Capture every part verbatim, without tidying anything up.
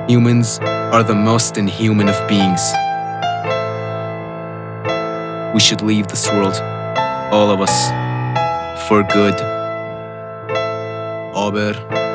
Humans are the most inhuman of beings. We should leave this world, all of us, for good. Aber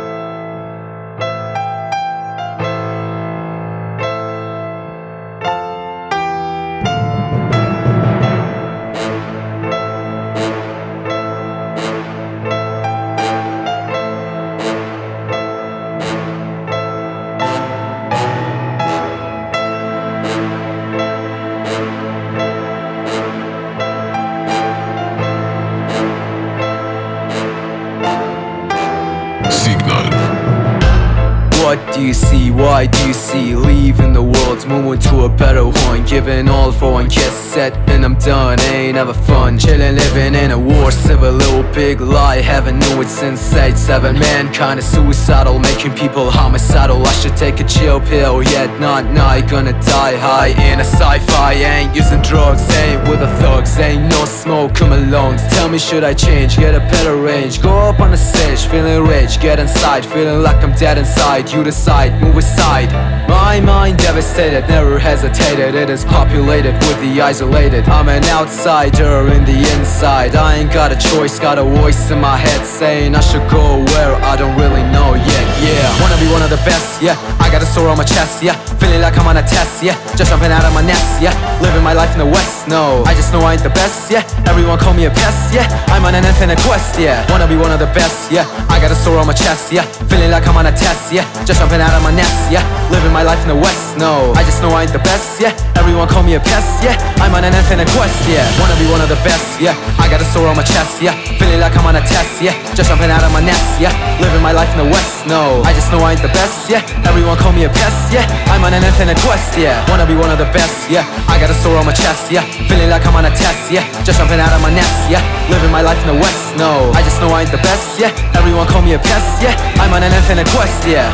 what do you see? Why do you see? Leaving the world, moving to a better one. Giving all for one, get set and I'm done. Ain't ever fun, chillin', living in a war. Civil, little big lie, haven't knew it since age seven. Mankind is suicidal, making people homicidal. I should take a chill pill, yet not now. Gonna die high in a sci-fi. Ain't using drugs, ain't with the thugs. Ain't no smoke, come alone. Tell me, should I change? Get a better range. Go up on the stage, feeling rage. Get inside, feeling like I'm dead inside. You decide, move aside. My mind devastated, never hesitated. It is populated with the isolated. I'm an outsider in the inside. I ain't got a choice, got a voice in my head saying I should go where I don't really know yet. Yeah, wanna be one of the best, yeah. I got a sore on my chest, yeah. Feeling like I'm on a test, yeah. Just jumping out of my nest, yeah. Living my life in the west, no. I just know I ain't the best, yeah. Everyone call me a pest, yeah. I'm on an infinite quest, yeah. Wanna be one of the best, yeah. I got a sore on my chest, yeah. Feeling like I'm on a test, yeah. Just jumping out of my nest, yeah. Living my life in the west, no. I just know I ain't the best, yeah. Everyone call me a pest, yeah. I'm on an infinite quest, yeah. Wanna be one of the best, yeah. I got a sore on my chest, yeah. Feeling like I'm on a test, yeah. Just jumping out of my nest, yeah. Living my life in the west, no. I just know I ain't the best, yeah. Everyone call me a pest, yeah. I'm on an infinite quest, yeah. Wanna be one of the best, yeah. I got a sore on my chest, yeah. Feeling like I'm on a test, yeah. Just jumping out of my nest, yeah. Living my life in the west, no. I just know I ain't the best, yeah. Everyone call me a pest, yeah. I'm on an infinite quest, yeah.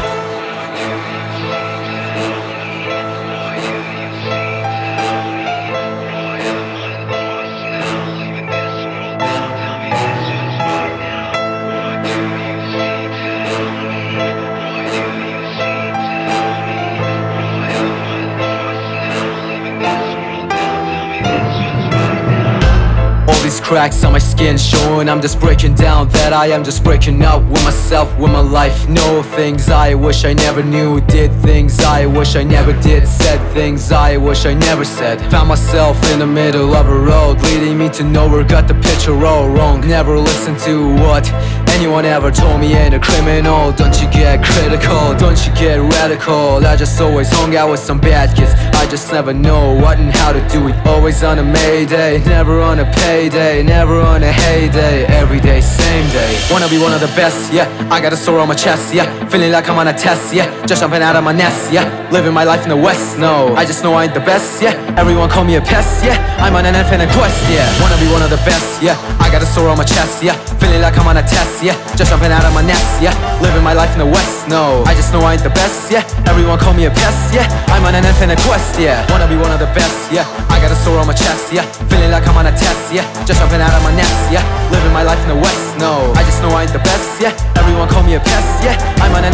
These cracks on my skin showing I'm just breaking down, that I am just breaking up with myself, with my life. Know things I wish I never knew, did things I wish I never did, said things I wish I never said. Found myself in the middle of a road leading me to nowhere, got the picture all wrong. Never listened to what anyone ever told me, ain't a criminal. Don't you get critical, don't you get radical. I just always hung out with some bad kids. I just never know what and how to do it. Always on a mayday, never on a payday, never on a heyday. Every day, same day. Wanna be one of the best, yeah. I got a sore on my chest, yeah. Feeling like I'm on a test, yeah. Just jumping out of my nest, yeah. Living my life in the west, no. I just know I ain't the best, yeah. Everyone call me a pest, yeah. I'm on an infinite quest, yeah. Wanna be one of the best, yeah. I got a sore on my chest, yeah. Feeling like I'm on a test, yeah. Just jumping out of my nest, yeah. Living my life in the west, no. I just know I ain't the best, yeah. Everyone call me a pest, yeah. I'm on an infinite quest, yeah. Wanna be one of the best, yeah. I got a sore on my chest, yeah. Feeling like I'm on a test, yeah. Just jumping out of my nest, yeah. Living my life in the west, no. I just know I ain't the best, yeah. Everyone call me a pest, yeah. I'm on